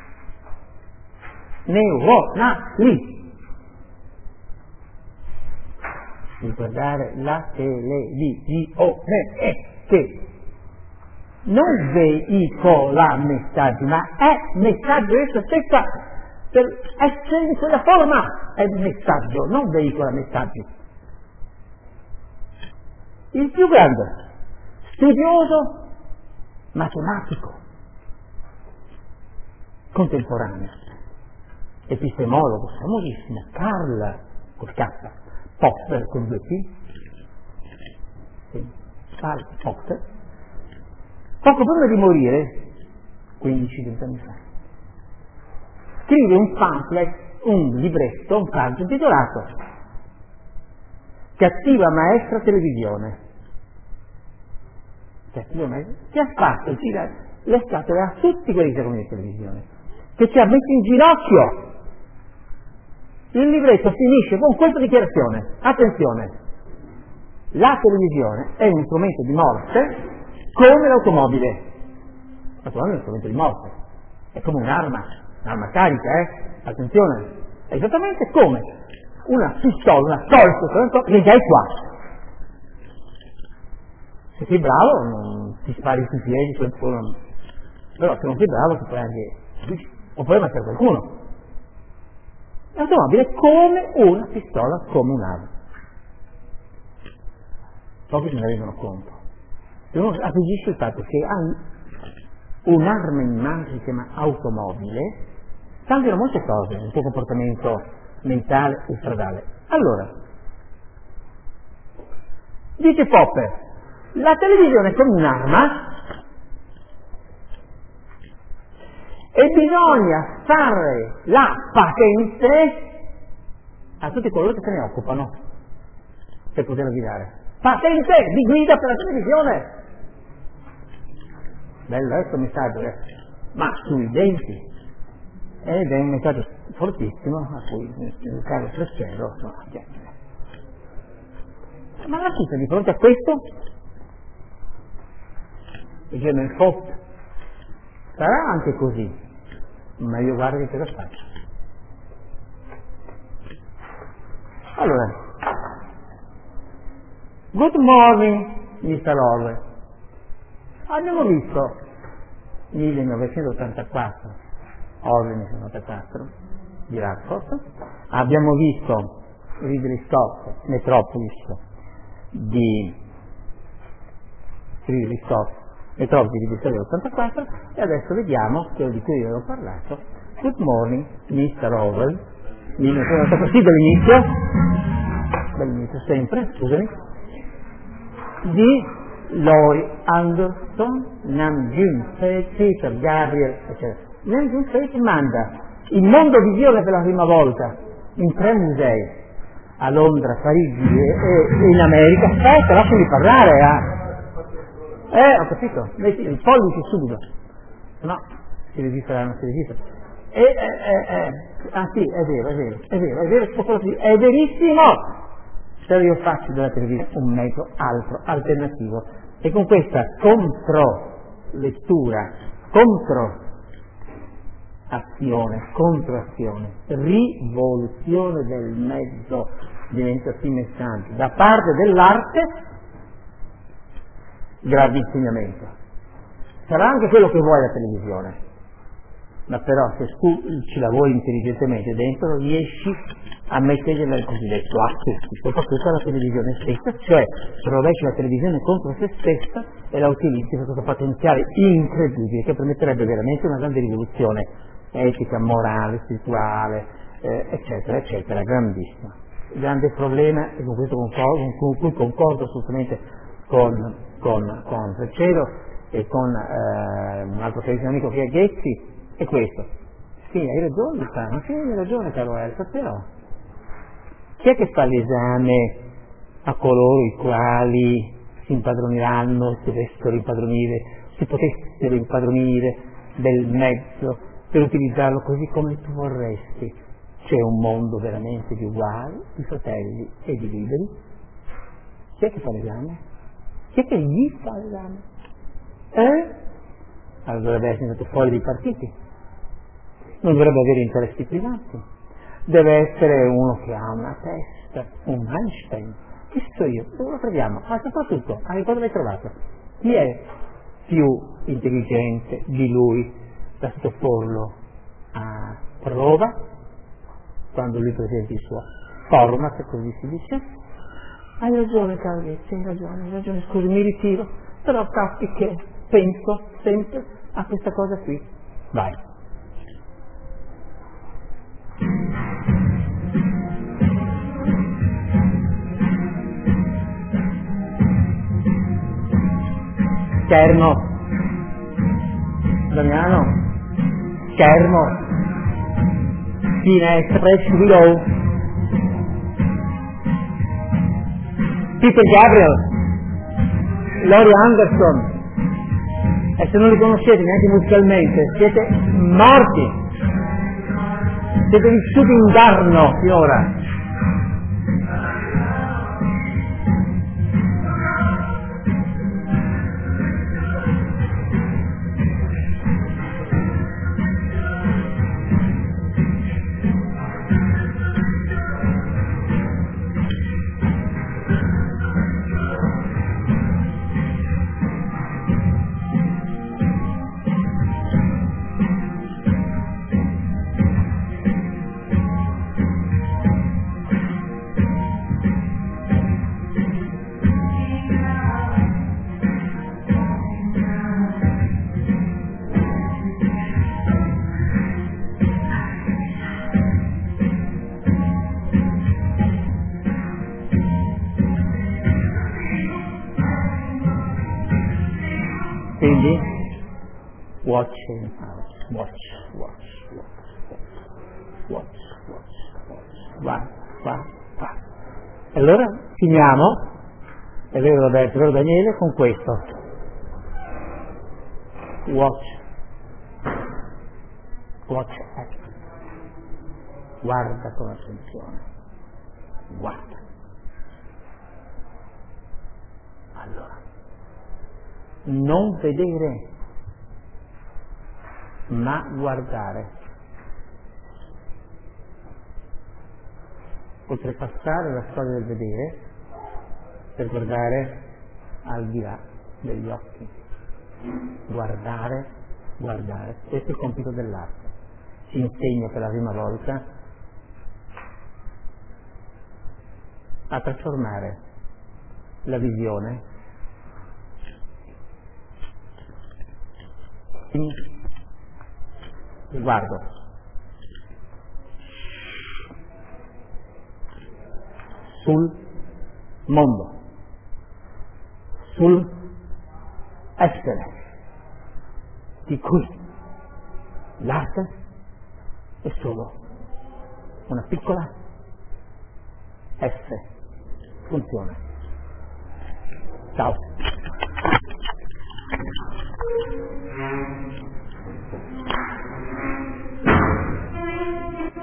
A: Di guardare la televisione che non veicola messaggi, ma è messaggio esso stessa per essere in quella forma, è messaggio, non veicola messaggi. Il più grande studioso matematico contemporaneo, epistemologo famosissimo, Karl Popper con 2 P, Karl Popper, poco prima di morire, 15-20 anni fa, scrive un pamphlet, un libretto, un saggio intitolato Cattiva maestra televisione, che ha fatto girare le scatole a tutti quelli che seguono in televisione, che ci ha messo in ginocchio. Il libretto finisce con questa dichiarazione: attenzione, la televisione è un strumento di morte come l'automobile. L'automobile è un strumento di morte, è come un'arma carica, attenzione, è esattamente come una pistola, una colpo che già è qua. Se sei bravo non ti spari sui piedi, però se non sei bravo ti puoi anche, o puoi ammazzare qualcuno. L'automobile è come una pistola, come un'arma. Pochi se ne rendono conto. Se uno acquisisce il fatto che ha un'arma in mano che si chiama automobile, cambiano molte cose nel tuo comportamento mentale e stradale. Allora, dice Popper, la televisione è come un'arma e bisogna fare la patente a tutti coloro che se ne occupano per poterla guidare. Patente di guida per la televisione! Bello questo messaggio, ma sui denti. Ed è un messaggio fortissimo a cui il caro Freschero, ma la cita di fronte a questo il German Fox sarà anche così, ma io guardo che cosa faccio. Allora, good morning Mr. Orwell. Abbiamo visto 1984, Orwell 1984 di Radford, abbiamo visto Ridley Scott, Metropolis di Ridley Scott, Metropolis di 1984, e adesso vediamo quello di cui io avevo parlato, Good morning Mr. Orwell, 1984, sì, dall'inizio sempre, scusami, di Laurie Anderson, Namjoon, Peter Gabriel, eccetera. Namjoon manda Il mondo visione per la prima volta in 3 musei, a Londra, Parigi e in America. Aspetta, lasciami parlare. Ho capito, metti il pollice subito. No, si registra, non si registra. Ah sì, è vero, è verissimo. Se io faccio della televisione un mezzo alternativo, e con questa controlettura, controazione, rivoluzione del mezzo diventa messaggio da parte dell'arte, grave insegnamento. Sarà anche quello che vuoi la televisione, ma però se ci lavori intelligentemente dentro riesci a mettere nel cosiddetto a tutti, soprattutto alla televisione stessa, cioè rovesci la televisione contro se stessa e la utilizzi per questo potenziale incredibile che permetterebbe veramente una grande rivoluzione etica, morale, spirituale, eccetera, eccetera, grandissima. Il grande problema, e con questo con cui concordo assolutamente con Freccero e con un altro carissimo amico che è Ghezzi, è questo. Sì, hai ragione, hai ragione caro Elsa, però chi è che fa l'esame a coloro i quali si impadroniranno, si dovessero impadronire, si potessero impadronire del mezzo per utilizzarlo così come tu vorresti. C'è un mondo veramente di uguali, di fratelli e di liberi. Chi è che fa l'esame? Chi è che gli fa l'esame? Allora dovrebbe essere andato fuori dai partiti, non dovrebbe avere interessi privati, deve essere uno che ha una testa, un Einstein. Chi so io? Dove lo troviamo? Ma soprattutto, a che cosa l'hai trovato? Chi è più intelligente di lui da sottoporlo a prova quando lui presenta il suo format, così si dice? Hai ragione Carletti, hai ragione, scusi mi ritiro, però sappi che penso sempre a questa cosa qui. Vai. Schermo. Damiano. Schermo. Finestra, press below. Peter Gabriel. Laurie Anderson. E se non li conoscete neanche musicalmente, siete morti. Siete vissuti in inganno finora. Quindi watching out, watch. Va. E allora finiamo, è vero Roberto, è vero Daniele, con questo. Watch out. Guarda con attenzione. Guarda. Allora. Non vedere, ma guardare. Oltrepassare la storia del vedere per guardare al di là degli occhi. Guardare. Questo è il compito dell'arte. Ci insegna per la prima volta a trasformare la visione sguardo sul mondo, sul essere, di cui l'arte è solo una piccola funzione. Ciao.